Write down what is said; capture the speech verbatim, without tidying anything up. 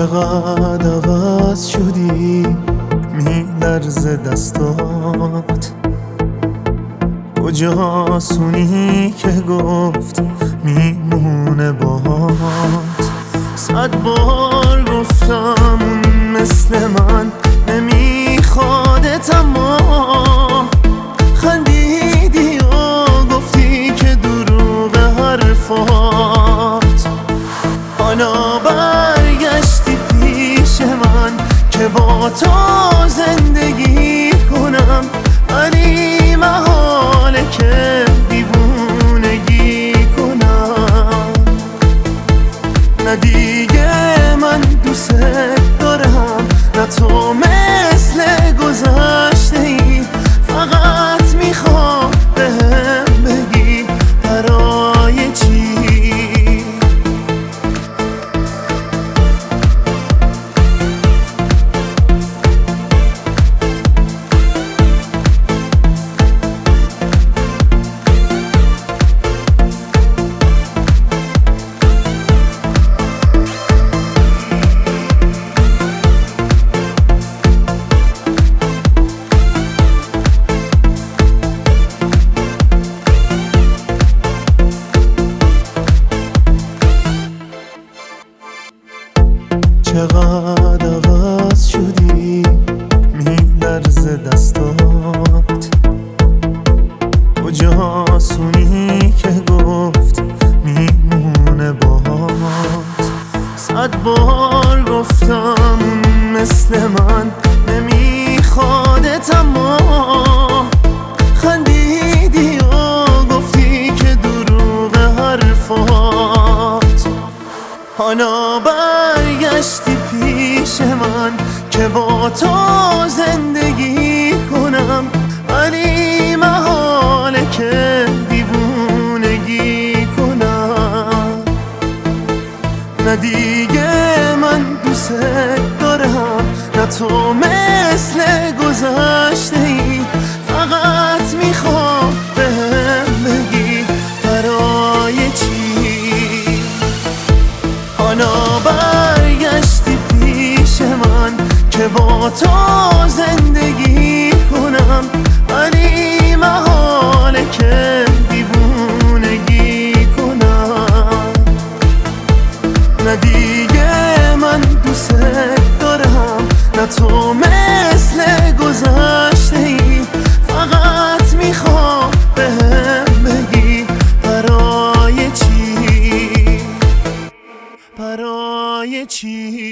چقدر عوض شدی میلرزه دستات، کجاست اونی که گفت میمونه باهات؟ صد بار گفتم اون مثل من نمیخوادت، اما خندیدی و گفتی که دروغ حرفات. حالا برگشتی پیش من که با تو زندگی کنم، ولی محاله که دیوونگی کنم. نه دیگه من دوست دارم، نه تو مثل گذشته ای. فقط میخوام بهم بگی برای چی. چقدر عوض شدی میلرزه دستات، کجاست اونی که گفت میمونه باهات؟ صد بار گفتم اون مثل من نمیخوادت، اما خندیدی و گفتی که دروغ حرفات. حالا برگشتی پیش من که با تو زندگی کنم، ولی محاله که دیوونگی کنم. نه دیگه من دوست دارم، نه تو مثل گذشته ای. فقط میخوام بهم بگی برای چی. حالا برگشتی پیش من که با تو زندگی کنم، ولی محاله که دیوونگی کنم. نه دیگه من دوست دارم، نه تو مثل گذشته ای. فقط میخوام بهم بگی برای چی. برای چی؟